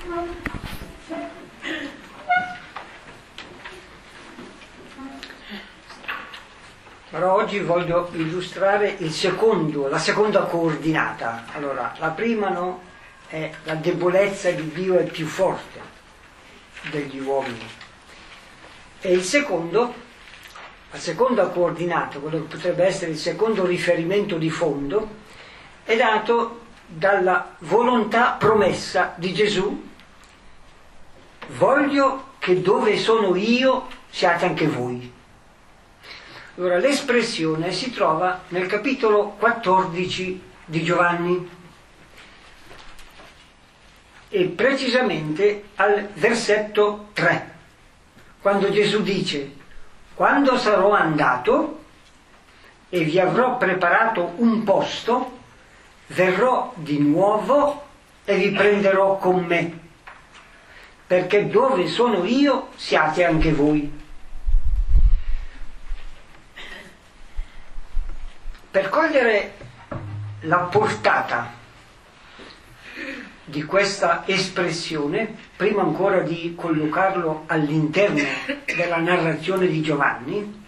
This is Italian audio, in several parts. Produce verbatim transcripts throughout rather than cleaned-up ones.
Però oggi voglio illustrare il secondo, la seconda coordinata. Allora, la prima no, è la debolezza di Dio è più forte degli uomini. E il secondo, la seconda coordinata, quello che potrebbe essere il secondo riferimento di fondo, è dato dalla volontà promessa di Gesù: voglio che dove sono io siate anche voi. Allora, l'espressione si trova nel capitolo quattordici di Giovanni e precisamente al versetto tre, quando Gesù dice: quando sarò andato e vi avrò preparato un posto, verrò di nuovo e vi prenderò con me, perché dove sono io siate anche voi. Per cogliere la portata di questa espressione, prima ancora di collocarlo all'interno della narrazione di Giovanni,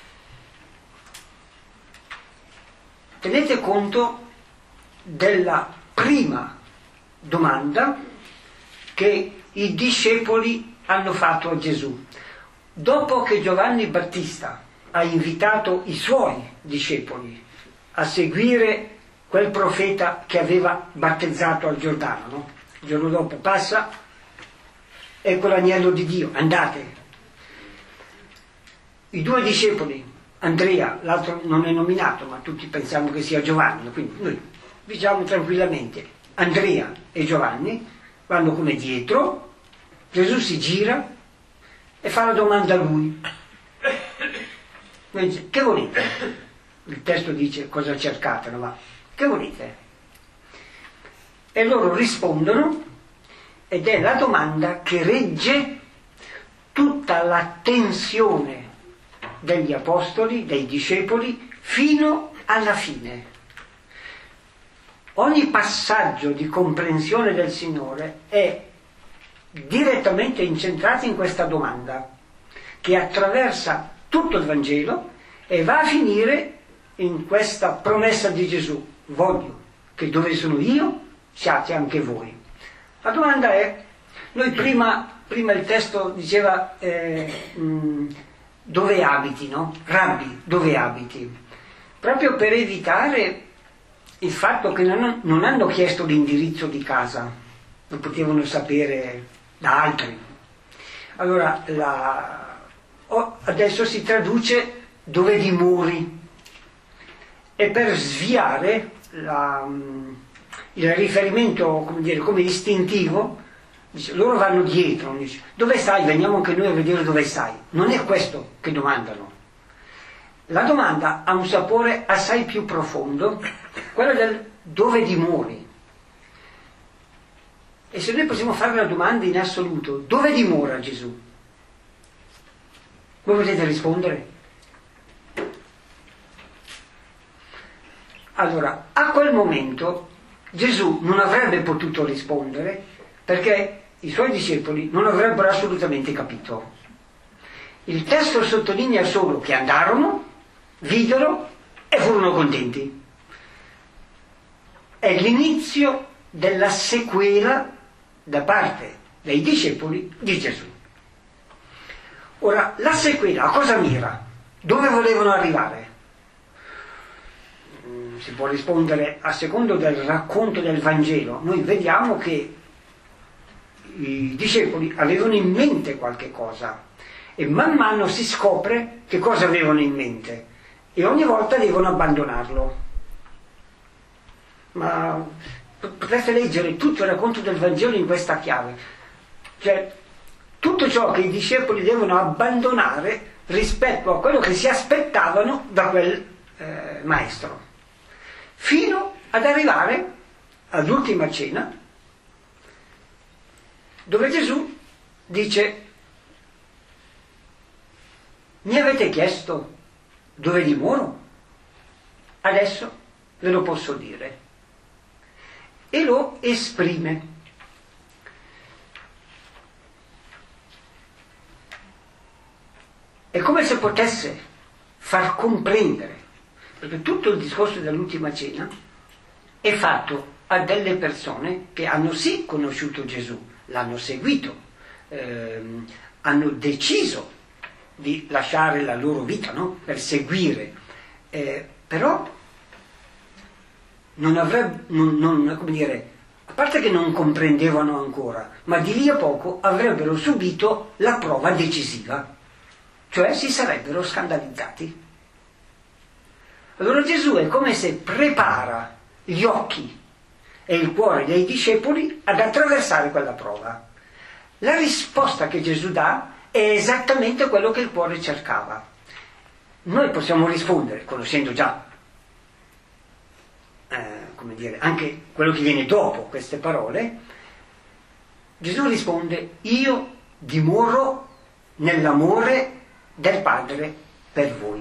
tenete conto della prima domanda che i discepoli hanno fatto a Gesù. Dopo che Giovanni Battista ha invitato i suoi discepoli a seguire quel profeta che aveva battezzato al Giordano, no? Il giorno dopo passa, ecco l'agnello di Dio, andate. I due discepoli, Andrea, l'altro non è nominato, ma tutti pensiamo che sia Giovanni, quindi noi diciamo tranquillamente Andrea e Giovanni vanno come dietro, Gesù si gira e fa la domanda a lui: che volete? Il testo dice cosa cercate, ma che volete? E loro rispondono, ed è la domanda che regge tutta la tensione degli apostoli, dei discepoli, fino alla fine. Ogni passaggio di comprensione del Signore è direttamente incentrato in questa domanda, che attraversa tutto il Vangelo e va a finire in questa promessa di Gesù: voglio che dove sono io siate anche voi. La domanda è, noi prima, prima il testo diceva eh, mh, dove abiti, no? Rabbi, dove abiti? Proprio per evitare il fatto che non, non hanno chiesto l'indirizzo di casa, lo potevano sapere da altri. Allora la, oh, adesso si traduce dove dimori, e per sviare la, il riferimento, come dire, come istintivo, dice, loro vanno dietro, dice, dove stai? Veniamo anche noi a vedere dove stai. Non è questo che domandano. La domanda ha un sapore assai più profondo, quello del dove dimori. E se noi possiamo fare la domanda in assoluto: dove dimora Gesù? Voi volete rispondere? Allora, a quel momento Gesù non avrebbe potuto rispondere, perché i suoi discepoli non avrebbero assolutamente capito. Il testo sottolinea solo che andarono, videro e furono contenti. È l'inizio della sequela da parte dei discepoli di Gesù. Ora, la sequela a cosa mira? Dove volevano arrivare? Si può rispondere a secondo del racconto del Vangelo. Noi vediamo che i discepoli avevano in mente qualche cosa e man mano si scopre che cosa avevano in mente e ogni volta devono abbandonarlo. Ma potreste leggere tutto il racconto del Vangelo in questa chiave, cioè tutto ciò che i discepoli devono abbandonare rispetto a quello che si aspettavano da quel eh, maestro, fino ad arrivare all'ultima cena, dove Gesù dice: mi avete chiesto dove dimoro? Adesso ve lo posso dire. E lo esprime. è come se potesse far comprendere, perché tutto il discorso dell'ultima cena è fatto a delle persone che hanno sì conosciuto Gesù, l'hanno seguito, ehm, hanno deciso di lasciare la loro vita, no? Per seguire, eh, però non avrebbe, non, non, come dire, a parte che non comprendevano ancora, ma di lì a poco avrebbero subito la prova decisiva, cioè si sarebbero scandalizzati. Allora Gesù è come se prepara gli occhi e il cuore dei discepoli ad attraversare quella prova. La risposta che Gesù dà è esattamente quello che il cuore cercava. Noi possiamo rispondere, conoscendo già, eh, come dire, anche quello che viene dopo queste parole. Gesù risponde: io dimoro nell'amore del Padre per voi.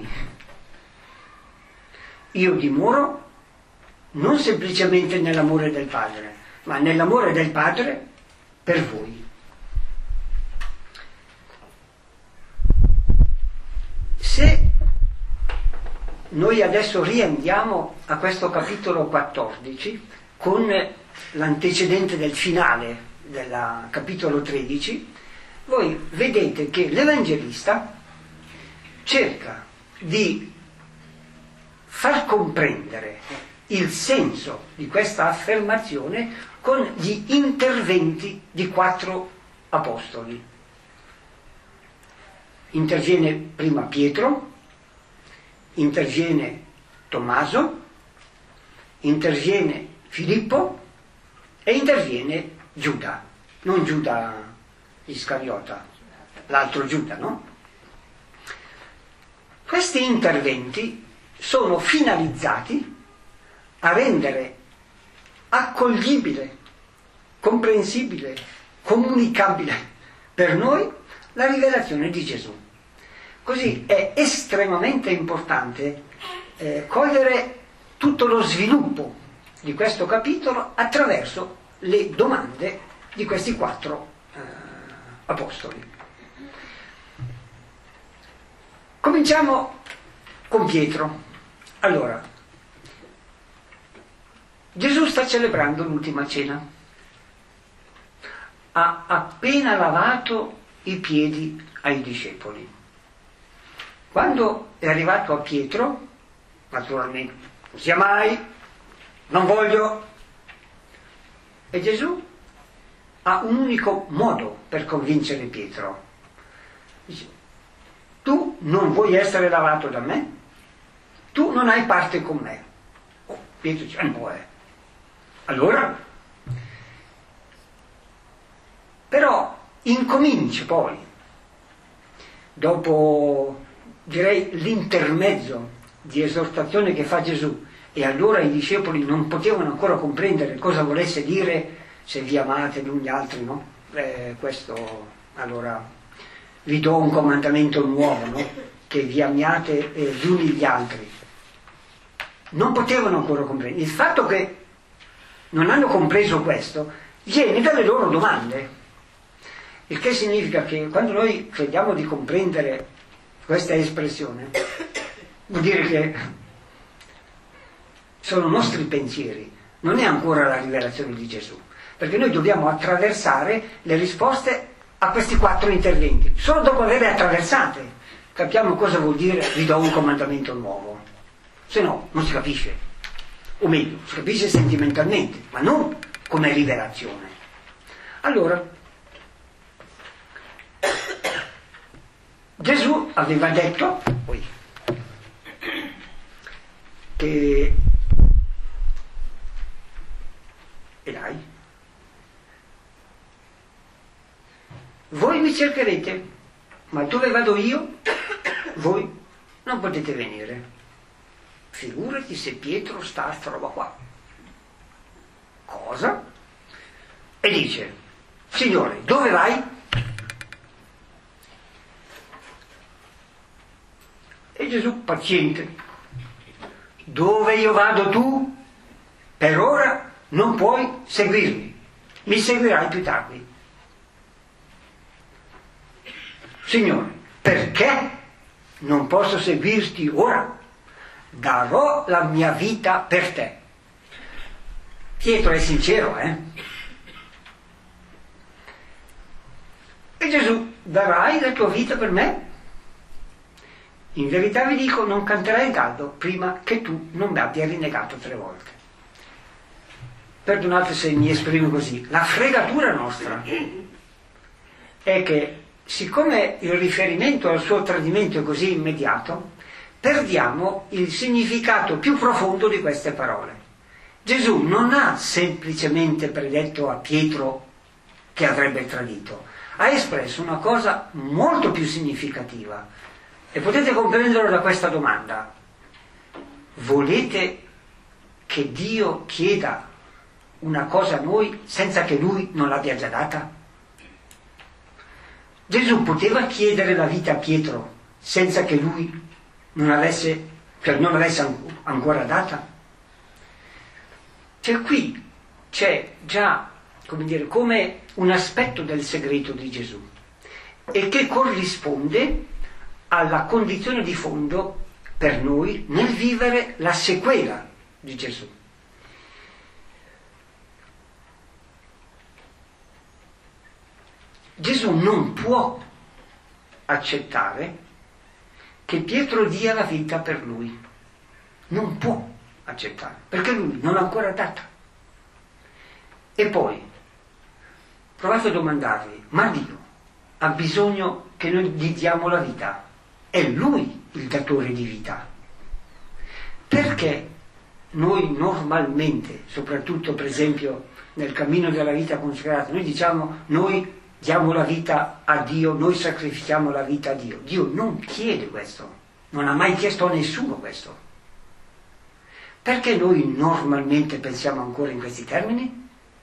Io dimoro non semplicemente nell'amore del Padre, ma nell'amore del Padre per voi. Se noi adesso riandiamo a questo capitolo quattordici con l'antecedente del finale del capitolo tredici, voi vedete che l'Evangelista cerca di far comprendere il senso di questa affermazione con gli interventi di quattro apostoli. Interviene prima Pietro, interviene Tommaso, interviene Filippo e interviene Giuda, non Giuda Iscariota, l'altro Giuda, no? Questi interventi sono finalizzati a rendere accoglibile, comprensibile, comunicabile per noi la rivelazione di Gesù. Così è estremamente importante eh, cogliere tutto lo sviluppo di questo capitolo attraverso le domande di questi quattro eh, apostoli. Cominciamo con Pietro. Allora, Gesù sta celebrando l'ultima cena. Ha appena lavato i piedi ai discepoli. Quando è arrivato a Pietro, naturalmente, non sia mai, non voglio. E Gesù ha un unico modo per convincere Pietro. Dice: tu non vuoi essere lavato da me? Tu non hai parte con me. Oh, Pietro dice: non può. Allora? Però incomincia poi, dopo, direi, l'intermezzo di esortazione che fa Gesù, e allora i discepoli non potevano ancora comprendere cosa volesse dire se vi amate gli uni gli altri, no? Eh, questo, allora, vi do un comandamento nuovo, no? Che vi amiate eh, gli uni gli altri. Non potevano ancora comprendere. Il fatto che non hanno compreso questo viene dalle loro domande. Il che significa che quando noi crediamo di comprendere questa espressione, vuol dire che sono nostri pensieri, non è ancora la rivelazione di Gesù, perché noi dobbiamo attraversare le risposte a questi quattro interventi. Solo dopo averle attraversate capiamo cosa vuol dire vi do un comandamento nuovo, se no non si capisce, o meglio, si capisce sentimentalmente, ma non come rivelazione. Allora, Gesù aveva detto poi, che e dai, voi mi cercherete, ma dove vado io voi non potete venire. Figurati se Pietro sta a sta roba qua. Cosa? E dice: Signore, dove vai? E Gesù, paziente: dove io vado tu, per ora non puoi seguirmi, mi seguirai più tardi. Signore, perché non posso seguirti ora, darò la mia vita per te. Pietro è sincero, eh? E Gesù, darai la tua vita per me? In verità vi dico, non canterai gallo prima che tu non mi abbia rinnegato tre volte. Perdonate se mi esprimo così, la fregatura nostra è che, siccome il riferimento al suo tradimento è così immediato, perdiamo il significato più profondo di queste parole. Gesù non ha semplicemente predetto a Pietro che avrebbe tradito, ha espresso una cosa molto più significativa. E potete comprenderlo da questa domanda: volete che Dio chieda una cosa a noi senza che Lui non l'abbia già data? Gesù poteva chiedere la vita a Pietro senza che Lui non avesse, cioè non avesse ancora data? Cioè qui c'è già, come dire, come un aspetto del segreto di Gesù, e che corrisponde alla condizione di fondo per noi nel vivere la sequela di Gesù. Gesù non può accettare che Pietro dia la vita per lui, non può accettare, perché lui non l'ha ancora data. E poi provate a domandarvi: ma Dio ha bisogno che noi gli diamo la vita? È Lui il datore di vita. Perché noi normalmente, soprattutto per esempio nel cammino della vita consacrata, noi diciamo noi diamo la vita a Dio, noi sacrifichiamo la vita a Dio? Dio non chiede questo, non ha mai chiesto a nessuno questo. Perché noi normalmente pensiamo ancora in questi termini?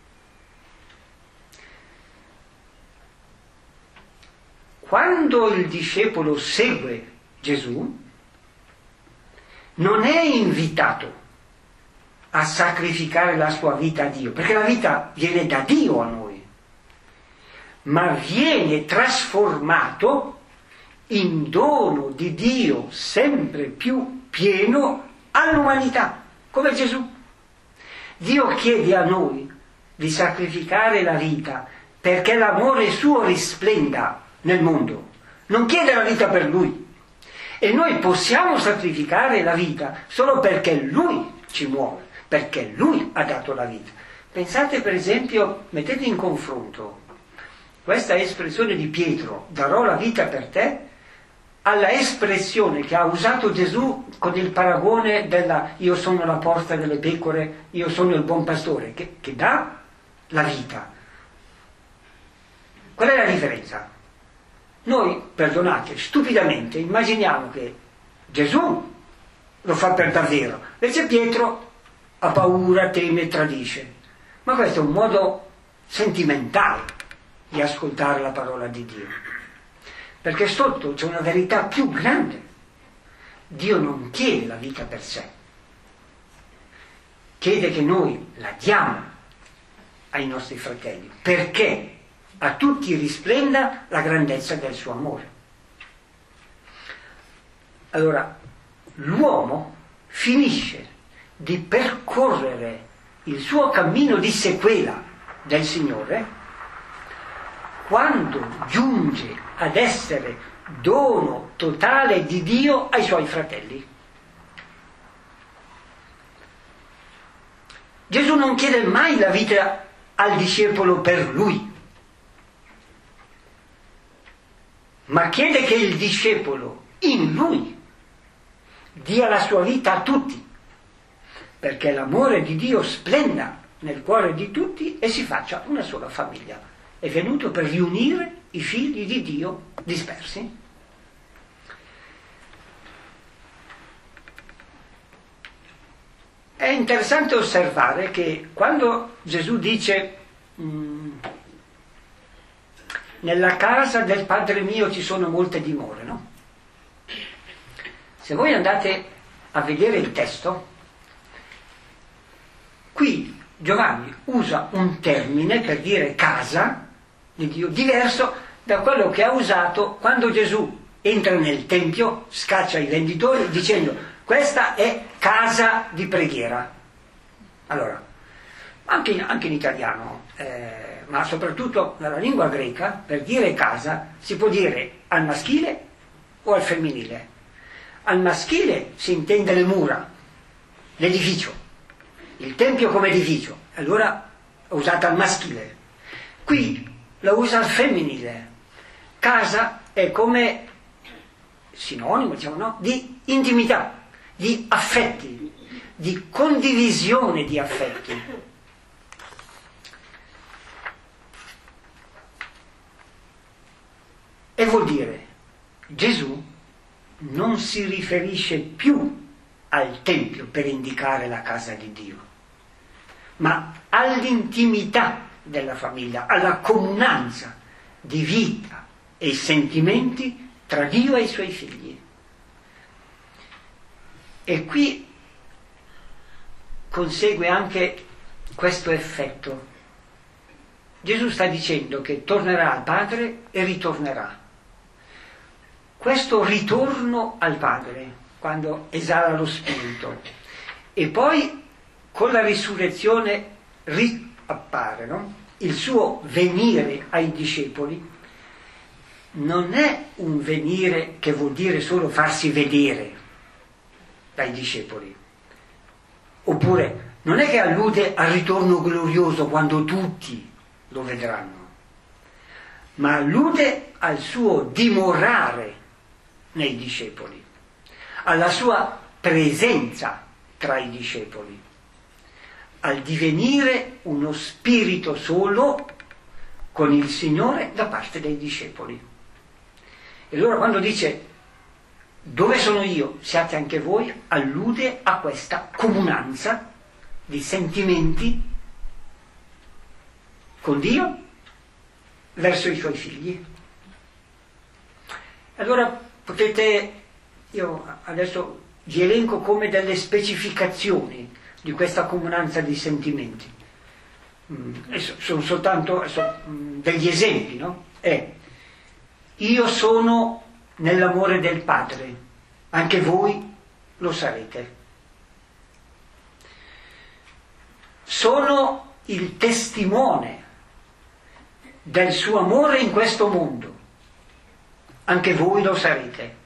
Quando il discepolo segue Gesù, non è invitato a sacrificare la sua vita a Dio, perché la vita viene da Dio a noi, ma viene trasformato in dono di Dio sempre più pieno all'umanità, come Gesù. Dio chiede a noi di sacrificare la vita perché l'amore suo risplenda nel mondo, non chiede la vita per Lui, e noi possiamo sacrificare la vita solo perché Lui ci muove, perché Lui ha dato la vita. Pensate per esempio, mettete in confronto questa espressione di Pietro, darò la vita per te, alla espressione che ha usato Gesù con il paragone della io sono la porta delle pecore, io sono il buon pastore, che, che dà la vita. Qual è la differenza? Noi, perdonate, stupidamente immaginiamo che Gesù lo fa per davvero, invece Pietro ha paura, teme, tradisce. Ma questo è un modo sentimentale di ascoltare la parola di Dio, perché sotto c'è una verità più grande. Dio non chiede la vita per sé, chiede che noi la diamo ai nostri fratelli, perché a tutti risplenda la grandezza del suo amore. Allora, l'uomo finisce di percorrere il suo cammino di sequela del Signore quando giunge ad essere dono totale di Dio ai suoi fratelli. Gesù non chiede mai la vita al discepolo per lui, ma chiede che il discepolo in lui dia la sua vita a tutti, perché l'amore di Dio splenda nel cuore di tutti e si faccia una sola famiglia. È venuto per riunire i figli di Dio dispersi. È interessante osservare che quando Gesù dice mh, nella casa del Padre mio ci sono molte dimore, no? Se voi andate a vedere il testo, qui Giovanni usa un termine per dire casa di Dio diverso da quello che ha usato quando Gesù entra nel tempio, scaccia i venditori dicendo: questa è casa di preghiera. Allora, anche in, anche in italiano, eh, ma soprattutto nella lingua greca, per dire casa si può dire al maschile o al femminile. Al maschile si intende le mura, l'edificio, il tempio come edificio, allora è usata al maschile. Qui la usa al femminile. Casa è come sinonimo, diciamo, no? Di intimità, di affetti, di condivisione di affetti. E vuol dire, Gesù non si riferisce più al Tempio per indicare la casa di Dio, ma all'intimità della famiglia, alla comunanza di vita e sentimenti tra Dio e i suoi figli. E qui consegue anche questo effetto. Gesù sta dicendo che tornerà al Padre e ritornerà. Questo ritorno al Padre, quando esala lo Spirito, e poi con la risurrezione riappare, no? Il suo venire ai discepoli non è un venire che vuol dire solo farsi vedere dai discepoli, oppure non è che allude al ritorno glorioso quando tutti lo vedranno, ma allude al suo dimorare nei discepoli, alla sua presenza tra i discepoli, al divenire uno spirito solo con il Signore da parte dei discepoli. E allora quando dice dove sono io, siate anche voi, allude a questa comunanza di sentimenti con Dio verso i suoi figli. Allora potete, io adesso vi elenco come delle specificazioni di questa comunanza di sentimenti. Mm, sono soltanto sono, mm, degli esempi, no? È: io sono nell'amore del Padre, anche voi lo sarete. Sono il testimone del suo amore in questo mondo, anche voi lo sarete.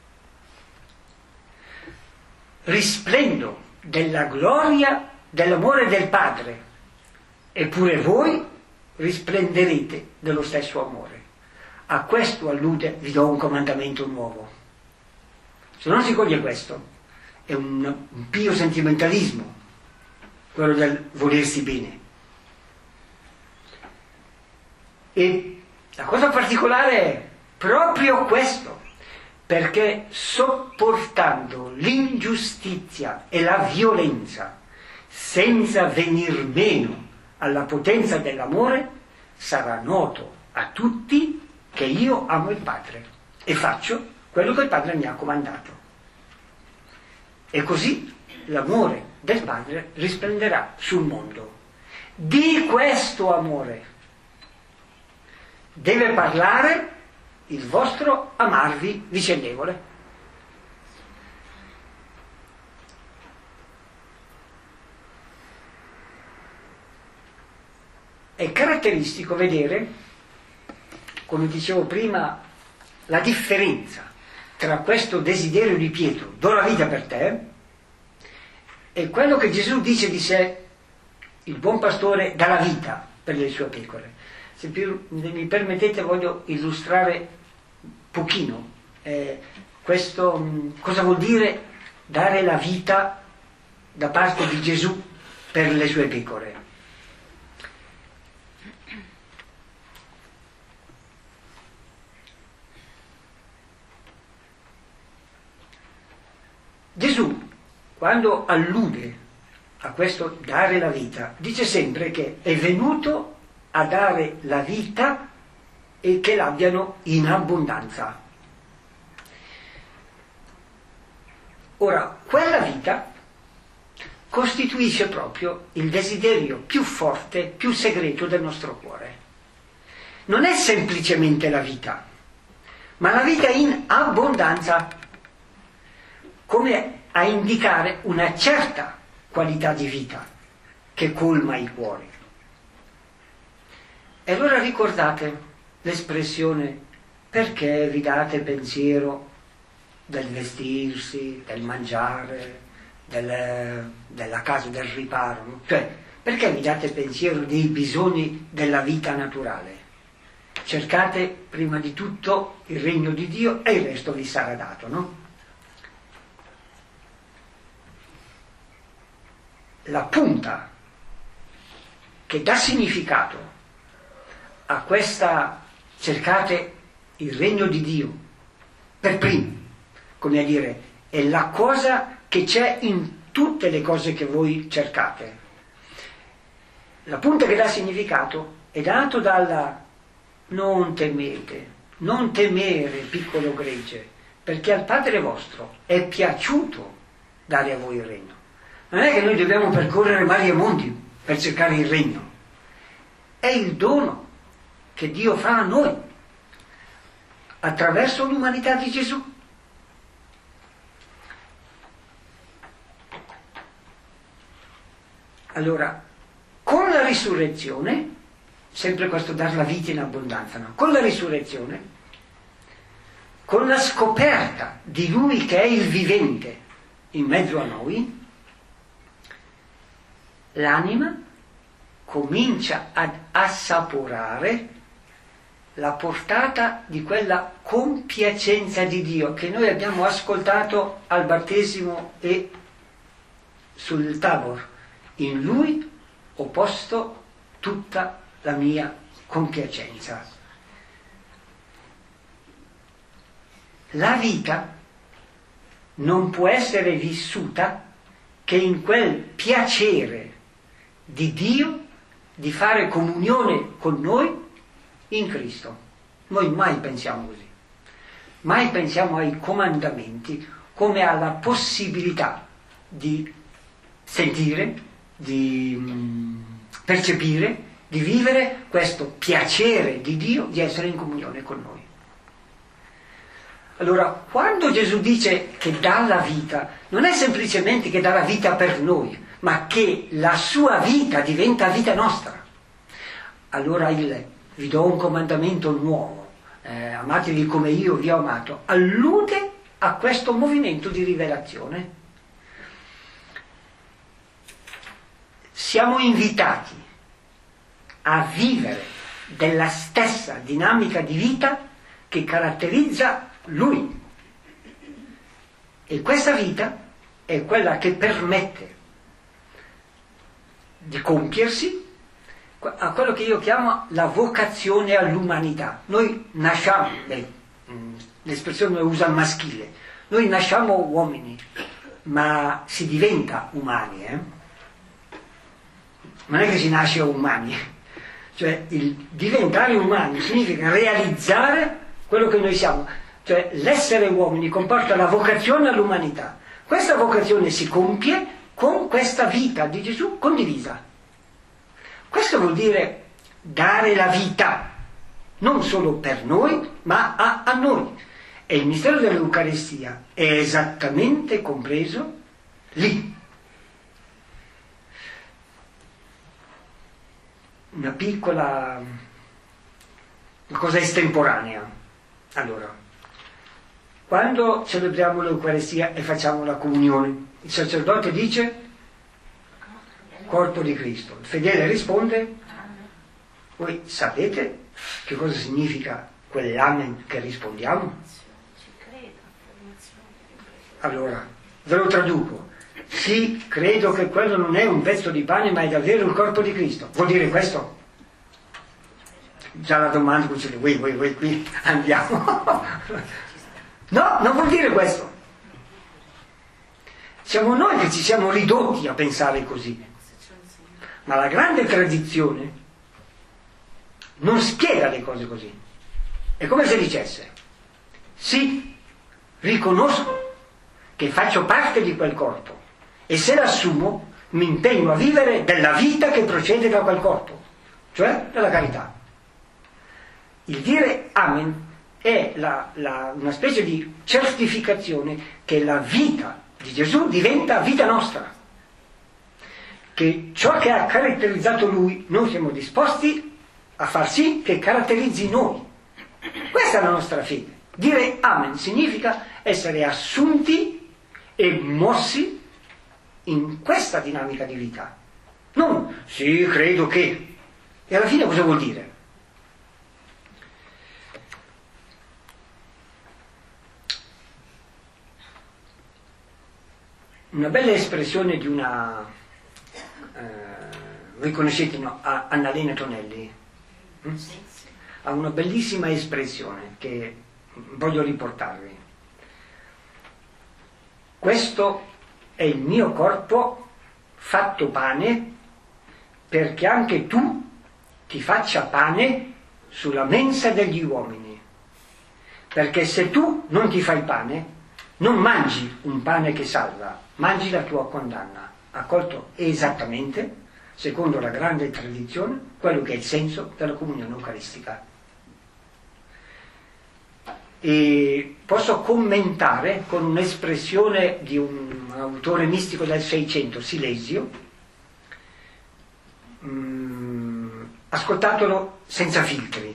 Risplendo della gloria dell'amore del Padre, eppure voi risplenderete dello stesso amore. A questo allude: vi do un comandamento nuovo. Se non si coglie questo, è un, un pio sentimentalismo, quello del volersi bene. E la cosa particolare è proprio questo, perché sopportando l'ingiustizia e la violenza senza venir meno alla potenza dell'amore, sarà noto a tutti che io amo il Padre e faccio quello che il Padre mi ha comandato. E così l'amore del Padre risplenderà sul mondo. Di questo amore deve parlare il vostro amarvi vicendevole. È caratteristico vedere, come dicevo prima, la differenza tra questo desiderio di Pietro, do la vita per te, e quello che Gesù dice di sé, il buon pastore dà la vita per le sue pecore. Se più, mi permettete, voglio illustrare pochino eh, questo, mh, cosa vuol dire dare la vita da parte di Gesù per le sue pecore. Gesù, quando allude a questo dare la vita, dice sempre che è venuto a dare la vita e che l'abbiano in abbondanza. Ora, quella vita costituisce proprio il desiderio più forte, più segreto del nostro cuore. Non è semplicemente la vita, ma la vita in abbondanza, come a indicare una certa qualità di vita che colma i cuori. E allora ricordate l'espressione: perché vi date pensiero del vestirsi, del mangiare, del, della casa, del riparo? Cioè, perché vi date pensiero dei bisogni della vita naturale? Cercate prima di tutto il regno di Dio e il resto vi sarà dato, no? La punta che dà significato a questa cercate il regno di Dio per primo, come a dire, è la cosa che c'è in tutte le cose che voi cercate. La punta che dà significato è dato dalla non temete, non temere, piccolo gregge, perché al Padre vostro è piaciuto dare a voi il regno. Non è che noi dobbiamo percorrere mari e monti per cercare il regno, è il dono che Dio fa a noi attraverso l'umanità di Gesù. Allora, con la risurrezione, sempre questo dar la vita in abbondanza, no? Con la risurrezione, con la scoperta di Lui che è il vivente in mezzo a noi, l'anima comincia ad assaporare la portata di quella compiacenza di Dio che noi abbiamo ascoltato al battesimo e sul Tabor. In Lui ho posto tutta la mia compiacenza. La vita non può essere vissuta che in quel piacere di Dio di fare comunione con noi in Cristo. Noi mai pensiamo così, mai pensiamo ai comandamenti come alla possibilità di sentire, di mm, percepire, di vivere questo piacere di Dio di essere in comunione con noi. Allora, quando Gesù dice che dà la vita, non è semplicemente che dà la vita per noi, ma che la sua vita diventa vita nostra. Allora il vi do un comandamento nuovo, eh, amatevi come io vi ho amato, allude a questo movimento di rivelazione. Siamo invitati a vivere della stessa dinamica di vita che caratterizza Lui. E questa vita è quella che permette di compiersi a quello che io chiamo la vocazione all'umanità. Noi nasciamo, beh, l'espressione usa il maschile, noi nasciamo uomini, ma si diventa umani, eh? Non è che si nasce umani, cioè il diventare umani significa realizzare quello che noi siamo, cioè l'essere uomini comporta la vocazione all'umanità. Questa vocazione si compie con questa vita di Gesù condivisa. Questo vuol dire dare la vita, non solo per noi, ma a, a noi. E il mistero dell'Eucaristia è esattamente compreso lì. Una piccola una cosa estemporanea. Allora, quando celebriamo l'Eucaristia e facciamo la comunione, il sacerdote dice corpo di Cristo. Il fedele risponde, voi sapete che cosa significa quell'amen che rispondiamo? Allora, ve lo traduco. Sì, credo che quello non è un pezzo di pane, ma è davvero il corpo di Cristo. Vuol dire questo? Già la domanda dice, voi, voi, voi qui andiamo. No, non vuol dire questo. Siamo noi che ci siamo ridotti a pensare così. Ma la grande tradizione non spiega le cose così. È come se dicesse, sì, riconosco che faccio parte di quel corpo e se l'assumo mi impegno a vivere della vita che procede da quel corpo, cioè della carità. Il dire amen è la, la, una specie di certificazione che la vita di Gesù diventa vita nostra, che ciò che ha caratterizzato lui noi siamo disposti a far sì che caratterizzi noi. Questa è la nostra fede. Dire amen significa essere assunti e mossi in questa dinamica di vita. Non sì, credo che. E alla fine cosa vuol dire? Una bella espressione di una, eh, voi conoscete, no? Annalena Tonelli? Hm? Ha una bellissima espressione che voglio riportarvi. Questo è il mio corpo fatto pane perché anche tu ti faccia pane sulla mensa degli uomini. Perché se tu non ti fai pane, non mangi un pane che salva, mangi la tua condanna. Ha colto esattamente, secondo la grande tradizione, quello che è il senso della comunione eucaristica. E posso commentare con un'espressione di un autore mistico del Seicento, Silesio, mm, ascoltatelo senza filtri.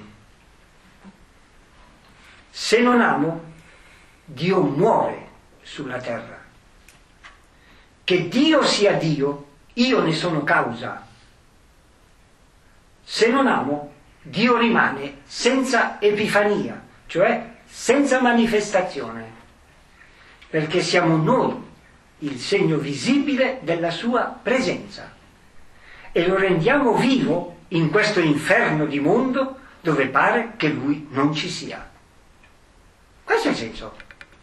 Se non amo, Dio muore sulla terra. Che Dio sia Dio, io ne sono causa. Se non amo, Dio rimane senza epifania, cioè senza manifestazione, perché siamo noi il segno visibile della sua presenza e lo rendiamo vivo in questo inferno di mondo dove pare che lui non ci sia. Questo è il senso.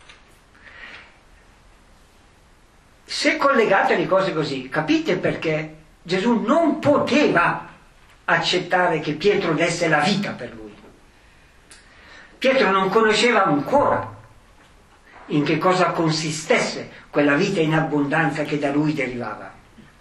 Se collegate le cose così, capite perché Gesù non poteva accettare che Pietro desse la vita per lui. Pietro non conosceva ancora in che cosa consistesse quella vita in abbondanza che da lui derivava.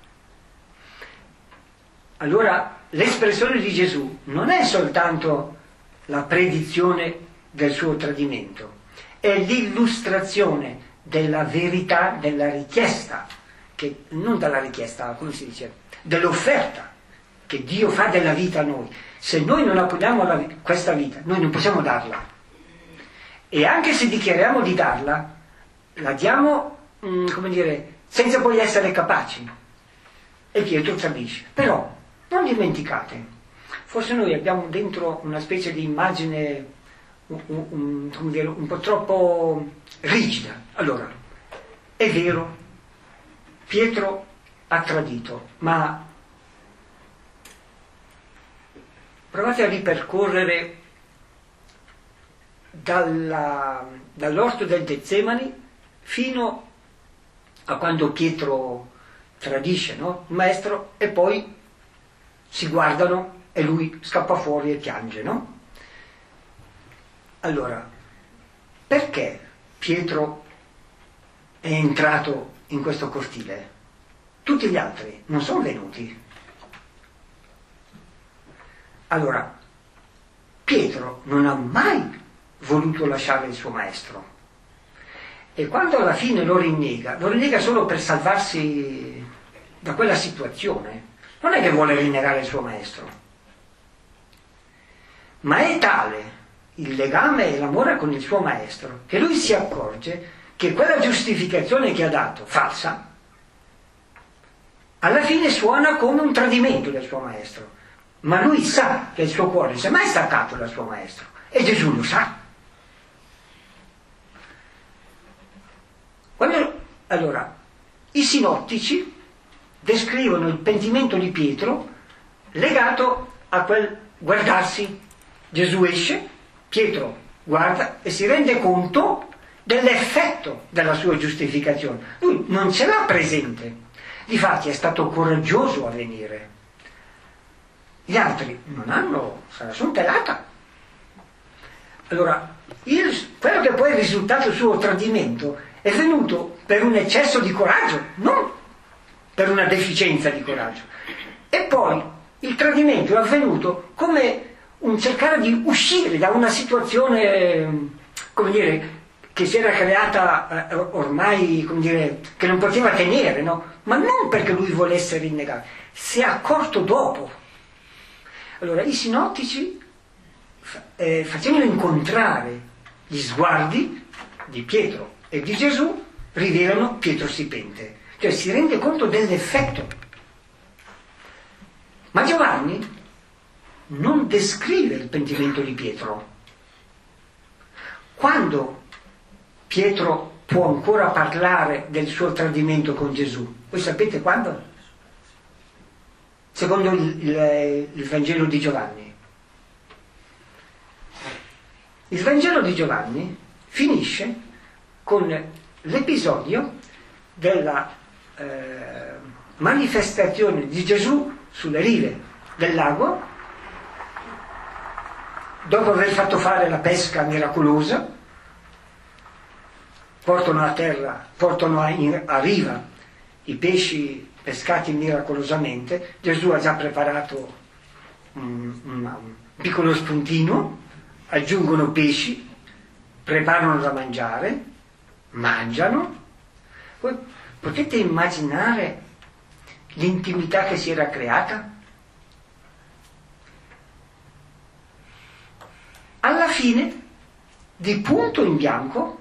Allora l'espressione di Gesù non è soltanto la predizione del suo tradimento, è l'illustrazione della verità della richiesta, che, non della richiesta, come si dice, dell'offerta che Dio fa della vita a noi. Se noi non appoggiamo la, questa vita, noi non possiamo darla. E anche se dichiariamo di darla, la diamo, mh, come dire, senza poi essere capaci. E Pietro tradisce. Però, non dimenticate, forse noi abbiamo dentro una specie di immagine un, un, come dire, un po' troppo rigida. Allora, è vero, Pietro ha tradito, ma provate a ripercorrere dalla, dall'orto del Getsemani fino a quando Pietro tradisce, no? Il maestro, e poi si guardano e lui scappa fuori e piange, no? Allora, perché Pietro è entrato in questo cortile? Tutti gli altri non sono venuti. Allora, Pietro non ha mai voluto lasciare il suo maestro. E quando alla fine lo rinnega, lo rinnega solo per salvarsi da quella situazione. Non è che vuole rinnegare il suo maestro. Ma è tale il legame e l'amore con il suo maestro che lui si accorge che quella giustificazione che ha dato, falsa, alla fine suona come un tradimento del suo maestro. Ma lui sa che il suo cuore non si è mai staccato dal suo maestro, e Gesù lo sa. Quando, allora, i sinottici descrivono il pentimento di Pietro legato a quel guardarsi. Gesù esce, Pietro guarda e si rende conto dell'effetto della sua giustificazione. Lui non ce l'ha presente, difatti è stato coraggioso a venire. Gli altri non hanno, se la sono pelata. Allora, il, quello che poi è il risultato del suo tradimento è venuto per un eccesso di coraggio, non per una deficienza di coraggio. E poi il tradimento è avvenuto come un cercare di uscire da una situazione, come dire, che si era creata eh, ormai, come dire, che non poteva tenere, no? Ma non perché lui volesse rinnegare, si è accorto dopo. Allora i sinottici eh, facendo incontrare gli sguardi di Pietro e di Gesù rivelano Pietro si pente, cioè si rende conto dell'effetto. Ma Giovanni non descrive il pentimento di Pietro. Quando Pietro può ancora parlare del suo tradimento con Gesù? Voi sapete quando? Secondo il, il, il Vangelo di Giovanni. Il Vangelo di Giovanni finisce con l'episodio della eh, manifestazione di Gesù sulle rive del lago, dopo aver fatto fare la pesca miracolosa. Portano a terra, portano a, in, a riva i pesci pescati miracolosamente. Gesù ha già preparato un, un, un piccolo spuntino, aggiungono pesci, preparano da mangiare, mangiano. Voi potete immaginare l'intimità che si era creata? Alla fine, di punto in bianco,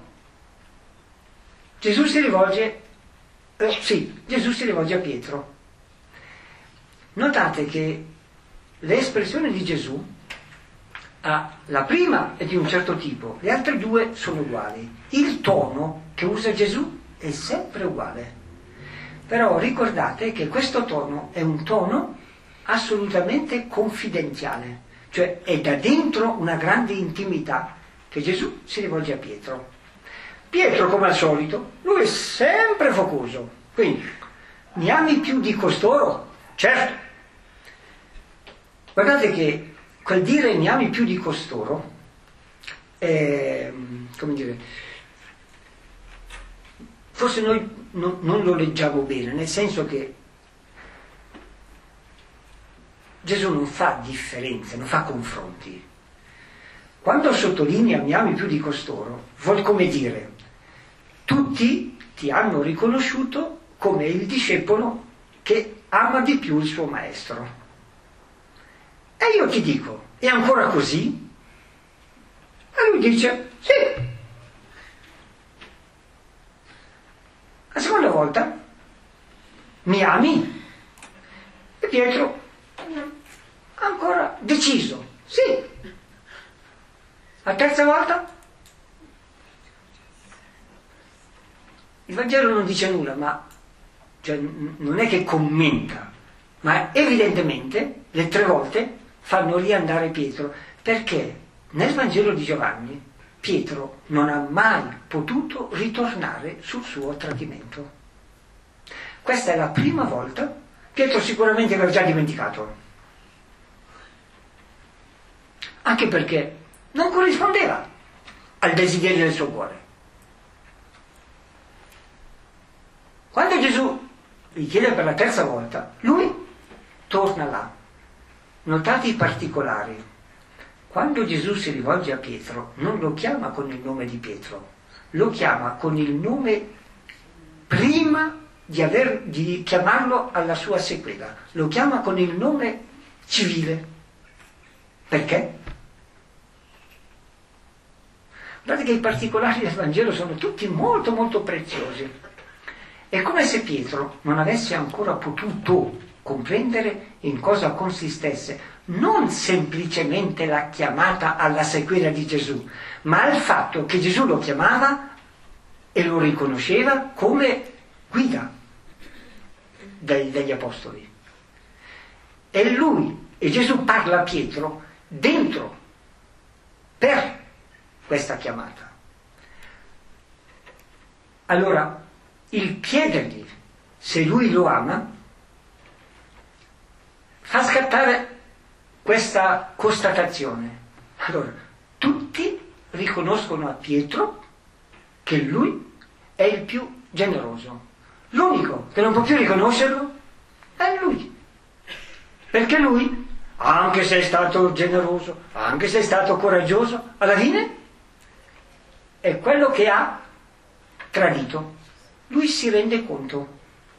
Gesù si rivolge, eh, sì, Gesù si rivolge a Pietro. Notate che l'espressione di Gesù, ha, la prima è di un certo tipo, le altre due sono uguali. Il tono che usa Gesù è sempre uguale. Però ricordate che questo tono è un tono assolutamente confidenziale, cioè è da dentro una grande intimità che Gesù si rivolge a Pietro. Pietro, come al solito, lui è sempre focoso. Quindi, mi ami più di costoro? Certo. Guardate che quel dire mi ami più di costoro è, come dire, forse noi no, non lo leggiamo bene, nel senso che Gesù non fa differenze, non fa confronti. Quando sottolinea mi ami più di costoro, vuol come dire, tutti ti hanno riconosciuto come il discepolo che ama di più il suo maestro. E io ti dico, è ancora così? E lui dice, sì. La seconda volta, mi ami? E Pietro, ancora deciso, sì. La terza volta? Il Vangelo non dice nulla, ma cioè, non è che commenta, ma evidentemente le tre volte fanno riandare Pietro, perché nel Vangelo di Giovanni Pietro non ha mai potuto ritornare sul suo tradimento. Questa è la prima volta. Pietro sicuramente aveva già dimenticato, anche perché non corrispondeva al desiderio del suo cuore. Quando Gesù gli chiede per la terza volta, lui torna là. Notate i particolari. Quando Gesù si rivolge a Pietro, non lo chiama con il nome di Pietro, lo chiama con il nome prima di, aver, di chiamarlo alla sua sequela. Lo chiama con il nome civile. Perché? Guardate che i particolari del Vangelo sono tutti molto molto preziosi. È come se Pietro non avesse ancora potuto comprendere in cosa consistesse non semplicemente la chiamata alla sequela di Gesù, ma il fatto che Gesù lo chiamava e lo riconosceva come guida dei, degli apostoli. E lui, e Gesù parla a Pietro dentro, per questa chiamata. Allora, il chiedergli se lui lo ama fa scattare questa constatazione. Allora, tutti riconoscono a Pietro che lui è il più generoso. L'unico che non può più riconoscerlo è lui, perché lui anche se è stato generoso, anche se è stato coraggioso, alla fine è quello che ha tradito. Lui si rende conto.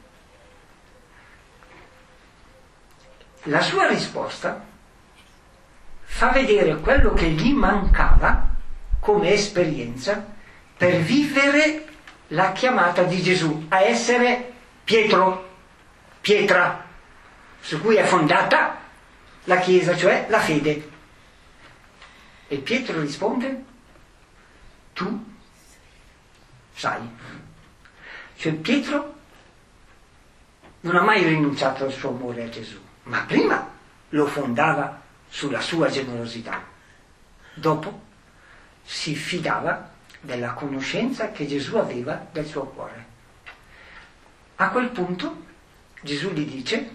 La sua risposta fa vedere quello che gli mancava come esperienza per vivere la chiamata di Gesù a essere Pietro, pietra, su cui è fondata la Chiesa, cioè la fede. E Pietro risponde: tu sai. Cioè Pietro non ha mai rinunciato al suo amore a Gesù, ma prima lo fondava sulla sua generosità, dopo si fidava della conoscenza che Gesù aveva del suo cuore. A quel punto Gesù gli dice: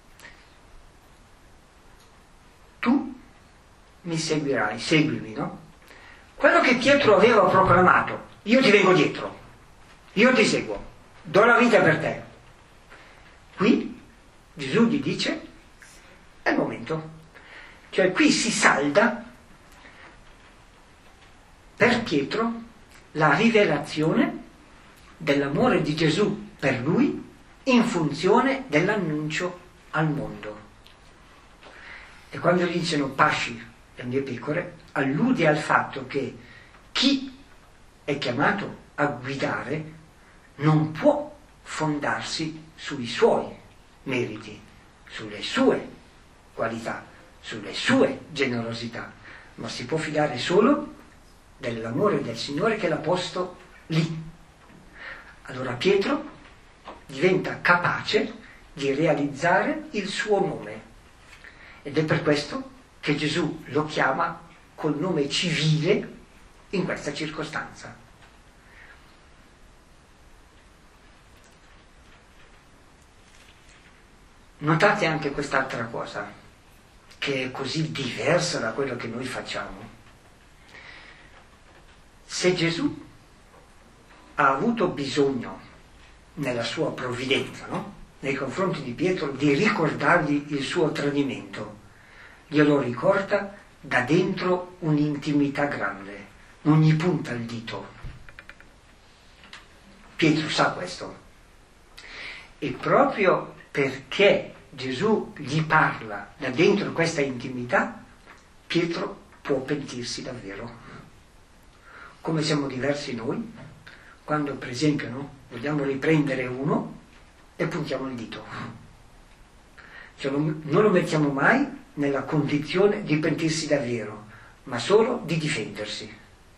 tu mi seguirai, seguimi, no? Quello che Pietro aveva proclamato: io ti vengo dietro, io ti seguo, do la vita per te. Qui Gesù gli dice: è il momento. Cioè qui si salda per Pietro la rivelazione dell'amore di Gesù per lui in funzione dell'annuncio al mondo. E quando gli dicono pasci le mie pecore, allude al fatto che chi è chiamato a guidare non può fondarsi sui suoi meriti, sulle sue qualità, sulle sue generosità, ma si può fidare solo dell'amore del Signore che l'ha posto lì. Allora Pietro diventa capace di realizzare il suo nome, ed è per questo che Gesù lo chiama col nome civile in questa circostanza. Notate anche quest'altra cosa, che è così diversa da quello che noi facciamo. Se Gesù ha avuto bisogno, nella sua provvidenza, no? nei confronti di Pietro, di ricordargli il suo tradimento, glielo ricorda da dentro un'intimità grande, non gli punta il dito. Pietro sa questo. E proprio perché Gesù gli parla da dentro questa intimità, Pietro può pentirsi davvero. Come siamo diversi noi, quando per esempio no, vogliamo riprendere uno e puntiamo il dito. Cioè non, non lo mettiamo mai nella condizione di pentirsi davvero, ma solo di difendersi.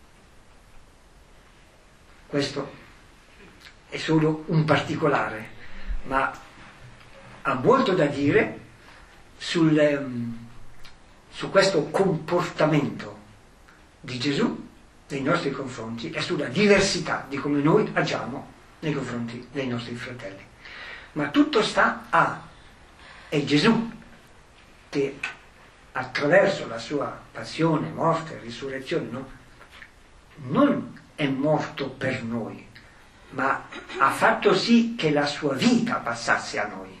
Questo è solo un particolare, ma ha molto da dire sul, um, su questo comportamento di Gesù nei nostri confronti e sulla diversità di come noi agiamo nei confronti dei nostri fratelli. Ma tutto sta a è Gesù che attraverso la sua passione, morte, risurrezione, no? non è morto per noi, ma ha fatto sì che la sua vita passasse a noi.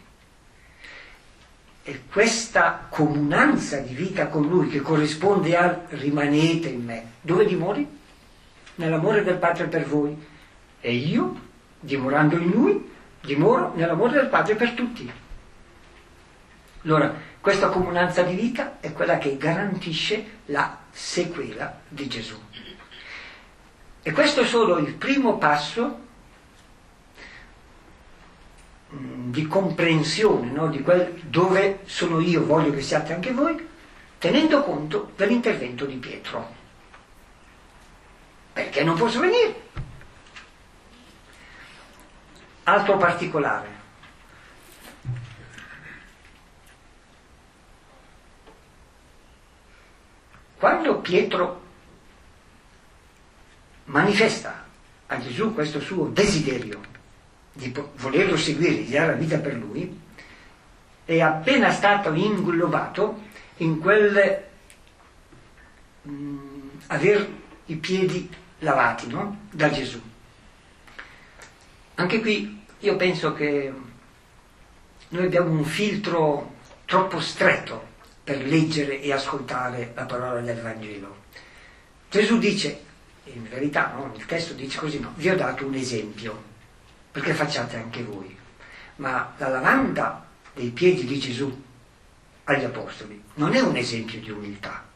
E questa comunanza di vita con Lui, che corrisponde al rimanete in me, dove dimori? Nell'amore del Padre per voi. E io, dimorando in Lui, dimoro nell'amore del Padre per tutti. Allora, questa comunanza di vita è quella che garantisce la sequela di Gesù. E questo è solo il primo passo di comprensione, no? di quel dove sono io, voglio che siate anche voi, tenendo conto dell'intervento di Pietro. Perché non posso venire? Altro particolare. Quando Pietro manifesta a Gesù questo suo desiderio di volerlo seguire, di dare la vita per lui, è appena stato inglobato in quel mh, aver i piedi lavati, no? da Gesù. Anche qui io penso che noi abbiamo un filtro troppo stretto per leggere e ascoltare la parola del Vangelo. Gesù dice, in verità no, il testo dice così, no, vi ho dato un esempio, perché facciate anche voi. Ma la lavanda dei piedi di Gesù agli apostoli non è un esempio di umiltà,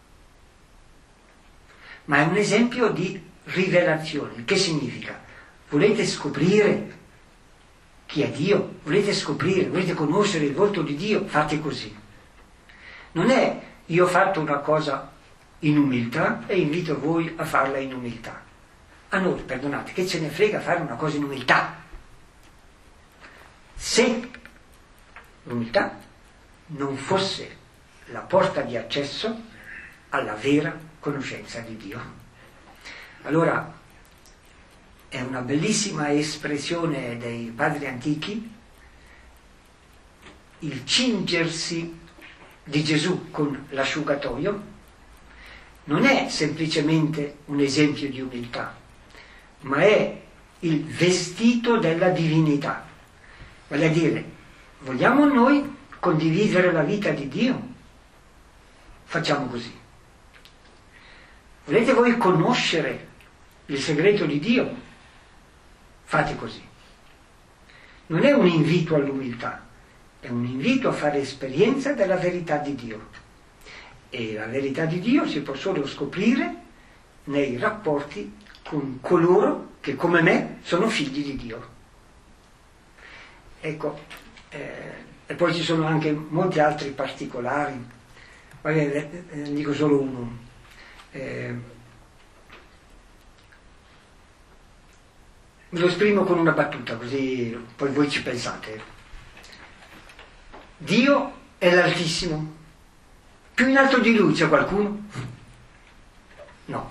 ma è un esempio di rivelazione. Che significa? Volete scoprire chi è Dio? Volete scoprire, volete conoscere il volto di Dio? Fate così. Non è io ho fatto una cosa in umiltà e invito voi a farla in umiltà. A noi, perdonate, che ce ne frega fare una cosa in umiltà? Se l'umiltà non fosse la porta di accesso alla vera conoscenza di Dio. Allora, è una bellissima espressione dei padri antichi il cingersi di Gesù con l'asciugatoio. Non è semplicemente un esempio di umiltà, ma è il vestito della divinità. Vale a dire, vogliamo noi condividere la vita di Dio? Facciamo così. Volete voi conoscere il segreto di Dio? Fate così. Non è un invito all'umiltà, è un invito a fare esperienza della verità di Dio. E la verità di Dio si può solo scoprire nei rapporti con coloro che come me sono figli di Dio. Ecco, eh, e poi ci sono anche molti altri particolari, magari ne dico solo uno. Eh, me lo esprimo con una battuta, così poi voi ci pensate. Dio è l'Altissimo. Più in alto di Lui c'è qualcuno? No.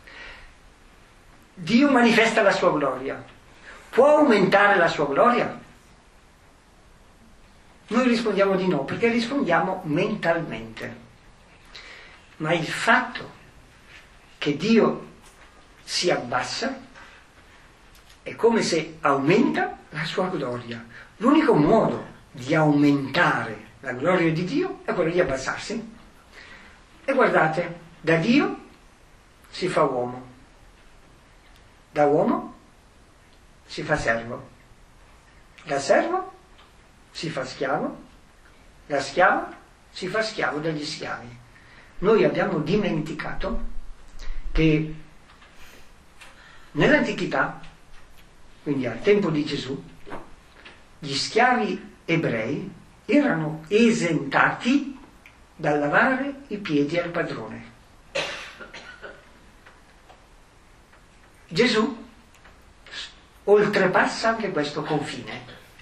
Dio manifesta la sua gloria. Può aumentare la sua gloria? Noi rispondiamo di no, perché rispondiamo mentalmente. Ma il fatto che Dio si abbassa è come se aumenta la sua gloria. L'unico modo di aumentare la gloria di Dio è quello di abbassarsi. E guardate, da Dio si fa uomo, da uomo si fa servo, da servo si fa schiavo, da schiavo si fa schiavo degli schiavi. Noi abbiamo dimenticato che nell'antichità, quindi al tempo di Gesù, gli schiavi ebrei erano esentati dal lavare i piedi al padrone. Gesù oltrepassa anche questo confine.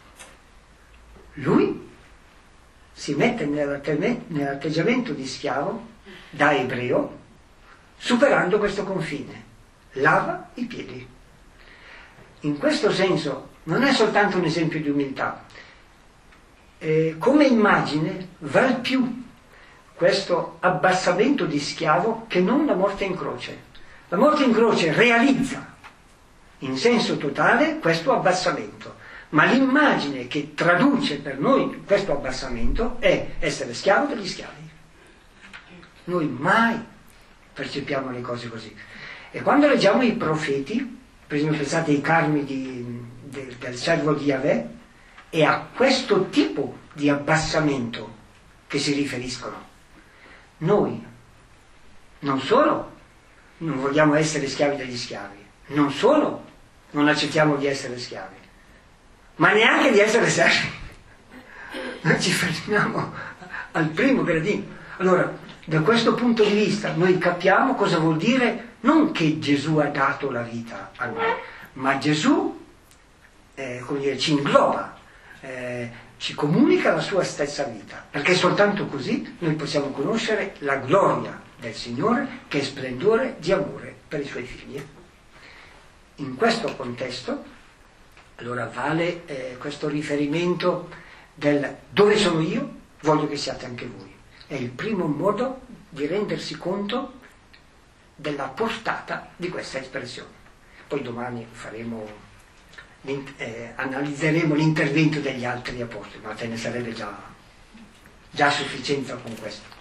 Lui si mette nell'atteggiamento di schiavo da ebreo, superando questo confine, lava i piedi. In questo senso non è soltanto un esempio di umiltà, eh, come immagine val più questo abbassamento di schiavo che non la morte in croce. La morte in croce realizza in senso totale questo abbassamento, ma l'immagine che traduce per noi questo abbassamento è essere schiavo degli schiavi. Noi mai percepiamo le cose così. E quando leggiamo i profeti, per esempio pensate ai carmi di, de, del servo di Yahweh, è a questo tipo di abbassamento che si riferiscono. Noi non solo non vogliamo essere schiavi degli schiavi, non solo non accettiamo di essere schiavi, ma neanche di essere servi. Noi ci fermiamo al primo gradino. Allora, da questo punto di vista noi capiamo cosa vuol dire non che Gesù ha dato la vita a noi, ma Gesù eh, come dire, ci ingloba, eh, ci comunica la sua stessa vita, perché soltanto così noi possiamo conoscere la gloria del Signore, che è splendore di amore per i Suoi figli. In questo contesto, allora vale eh, questo riferimento del dove sono io, voglio che siate anche voi. È il primo modo di rendersi conto della portata di questa espressione. Poi domani faremo Eh, analizzeremo l'intervento degli altri apostoli, ma ce ne sarebbe già, già sufficienza con questo.